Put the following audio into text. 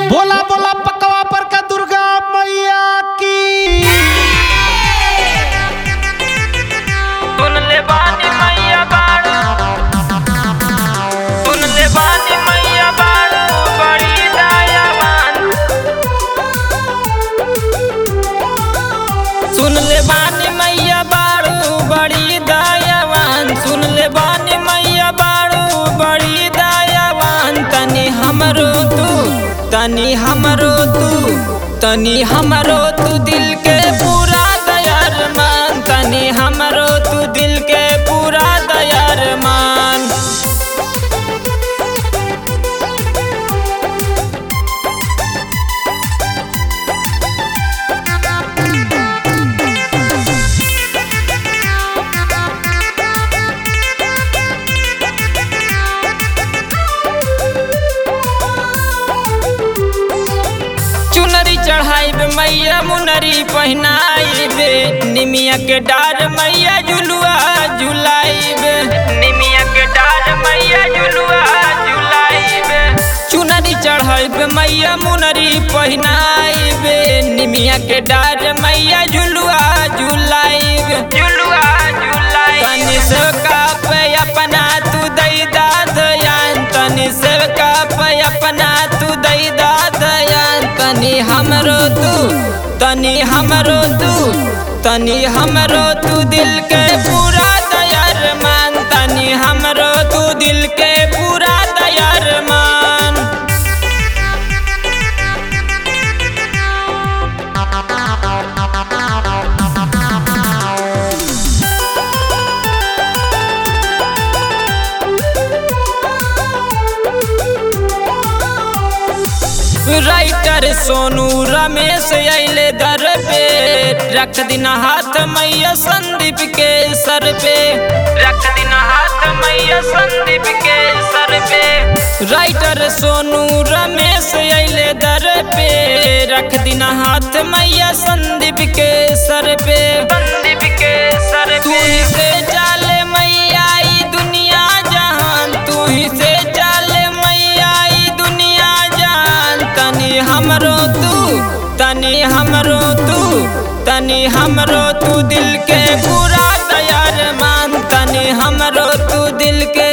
बोला बोला पकवा पर का दुर्गा मैया की। सुन ले बानी मैया बाड़ू, सुन ले बानी मैया बाड़ू, बड़ी दयावान। सुन ले बानी मैया बाड़ू, बड़ी दयावान। सुन ले बानी मैया बाड़ू, बड़ी दयावान। तनी हमरो तू, तनी हमरो तू, तनी हमरो तू दिल के पूरा दयार मान। तनी हमरो तू दिल के पूरा दयार मान। चुनरी चढ़ाइब मैया मुनरी पहनाइबे, निमिया के डार मैया झुलुआ झुलाइबे, निमिया के डार मैया झुलुआ झुलाइबे। चुनरी चढ़ाइब मैया मुनरी पहनाइबे, निमिया के डार मैया झुलुआ झुलाइबे, झुलुआ झुलाइबे। तनी सेवका पे अपना तू दई दा ध्यान, तनी सेवका पे अपना तू दई दा ध्यान। तनी हमरो तू, तनी हमरो तू, तनी हमरो तू दिल के पूरा दयार मान। तनी हमरो तू दिल के पूरा दयार मान। राइटर सोनू रमेश अइले दर पे, रख दिन हाथ मैया संदीप के सर पे, रख दिन हाथ मैया संदीप के सर पे। राइटर सोनू रमेश अइले दर पे, रख दिन हाथ मैया संदीप के सर पे, संदीप के सर पे। तू ही से चाले मैया ई दुनिया जहान, तू ही से चाले मैया ई दुनिया जहान। तनी हमरो तू, तनी हमरो तू, तनी हमरो तू दिल के पूरा दयार मान। तनी हमरो तू दिल के